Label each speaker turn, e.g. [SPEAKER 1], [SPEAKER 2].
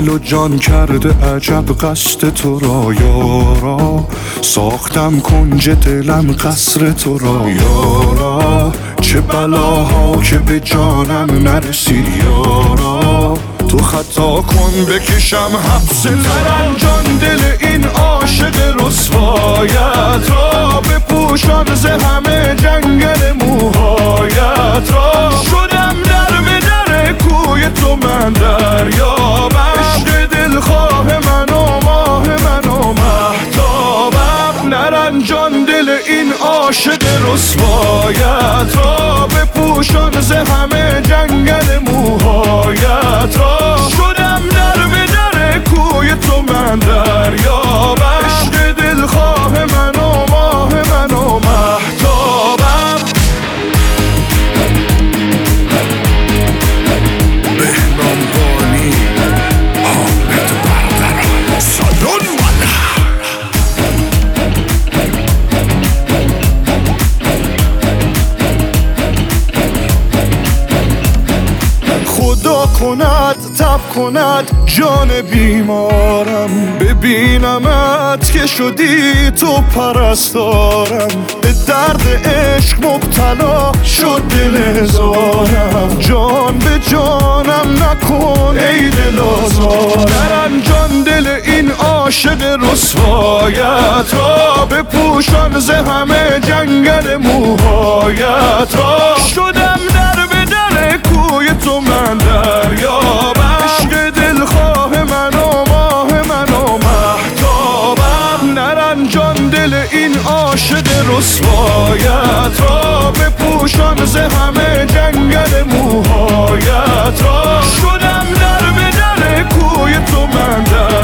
[SPEAKER 1] دل و جان کرده عجب قصد تو را یارا، ساختم کنج دلم قصر تو را یارا، چه بلاها که به جانم نرسید یارا، تو خطا کن بکشم حبس ترنجان دل این عاشق رسوایت را، بپوشان ز همه جنگل موهایت را، شدم در به در کوی تو من دریابم، عشق دلخواه من و ماه من و مهتابم، نرنجان دل این عاشق رسوایت را، بپوشان ز همه جنگل موهایت را، شدم در به در کوی تو من دریابم، عشق دلخواه من و ماه من و مهتابم. بهنام بانی حامد برادران سالون والا، خدا کند تب کند جان بیمارم، ببینمت که شدی تو پرستارم، به درد عشق مبتلا شد دل زارم، جان به جانم نکن ای دل آزارم، نرنجان دل این عاشق رسوایت را، بپوشان ز همه جنگل موهایت را، شدم در به در کوی تو من دریابم، عشق دلخواه من و ماه من و مهتابم، نرنجان دل این عاشق رسوایت را، بپوشان ز همه جنگل موهایت را، شدم در به در کوی تو من